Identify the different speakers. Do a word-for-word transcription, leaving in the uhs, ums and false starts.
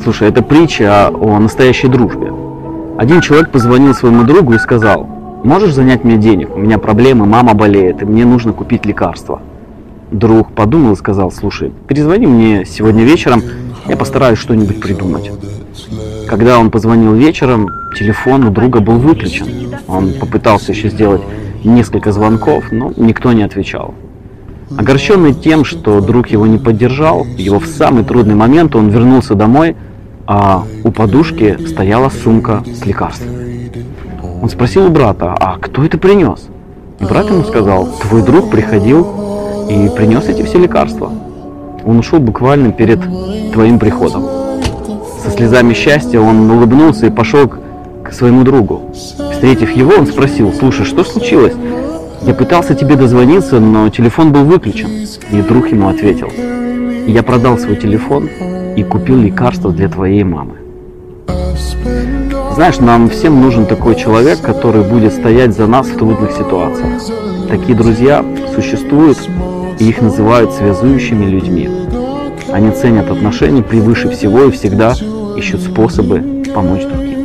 Speaker 1: Слушай, это притча о настоящей дружбе. Один человек позвонил своему другу и сказал: «Можешь занять мне денег? У меня проблемы, мама болеет, и мне нужно купить лекарства». Друг подумал и сказал: «Слушай, перезвони мне сегодня вечером, я постараюсь что-нибудь придумать». Когда он позвонил вечером, телефон у друга был выключен. Он попытался еще сделать несколько звонков, но никто не отвечал. Огорченный тем, что друг его не поддержал, его в самый трудный момент он вернулся домой, а у подушки стояла сумка с лекарствами. Он спросил у брата: «А кто это принес?» И брат ему сказал: «Твой друг приходил и принес эти все лекарства. Он ушел буквально перед твоим приходом». Со слезами счастья он улыбнулся и пошел к своему другу. Встретив его, он спросил: «Слушай, что случилось? Я пытался тебе дозвониться, но телефон был выключен». И друг ему ответил: «Я продал свой телефон и купил лекарства для твоей мамы». Знаешь, нам всем нужен такой человек, который будет стоять за нас в трудных ситуациях. Такие друзья существуют, и их называют связующими людьми. Они ценят отношения превыше всего и всегда ищут способы помочь другим.